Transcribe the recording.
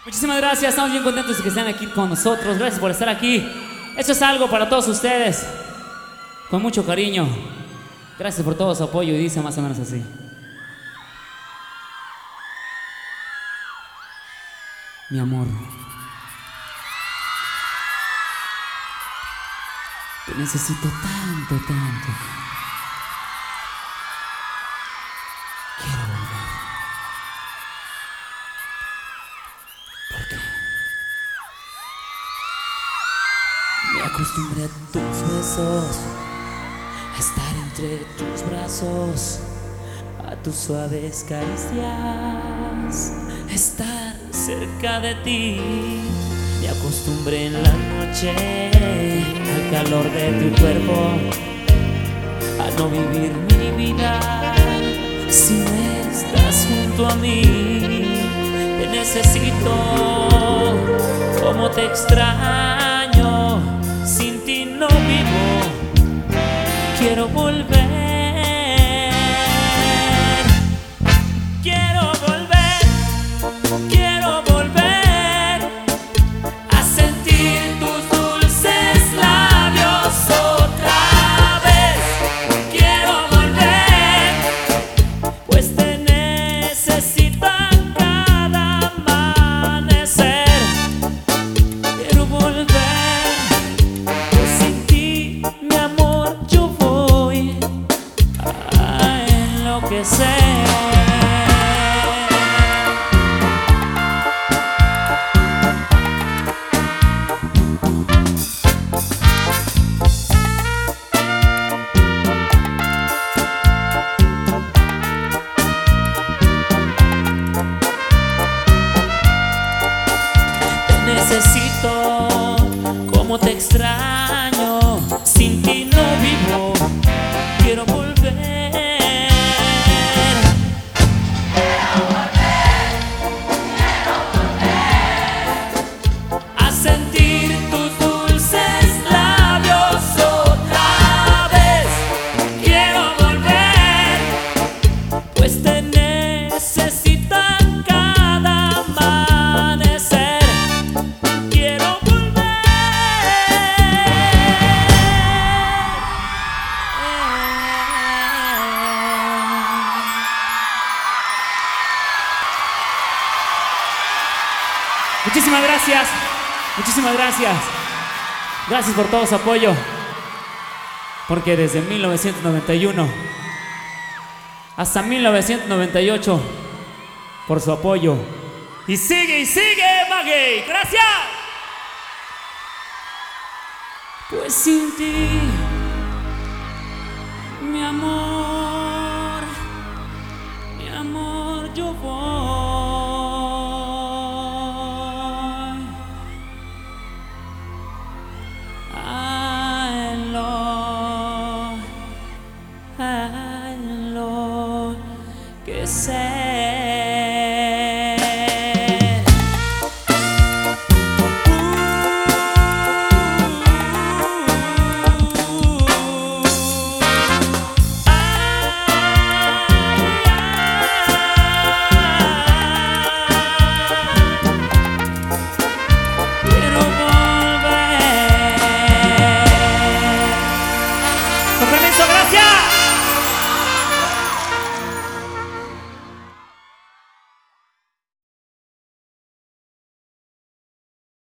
Muchísimas gracias, estamos bien contentos de que estén aquí con nosotros. Gracias por estar aquí. Esto es algo para todos ustedes, con mucho cariño. Gracias por todo su apoyo y dice más o menos así. Mi amor, te necesito tanto, tanto. Quiero volver. Porque me acostumbré a tus besos, a estar entre tus brazos, a tus suaves caricias, estar cerca de ti. Me acostumbré en la noche al calor de tu cuerpo, a no vivir mi vida si no estás junto a mí. Te necesito, como te extraño, sin ti no vivo. Quiero volver. Quiero volver, quiero volver a sentir tus dulces labios otra vez. Quiero volver, pues te necesito a cada amanecer. Quiero volver, pues sin ti, mi amor, yo voy a enloquecer. Necesito, como te extraño, sin ti no vivo. Quiero volver. Quiero volver, quiero volver a sentir tus dulces labios otra vez. Quiero volver, pues te necesito a cada amanecer. Muchísimas gracias, muchísimas gracias. Gracias por todo su apoyo. Porque desde 1991 hasta 1998, por su apoyo. Y sigue, Maguey. Gracias. Pues sin ti, mi amor.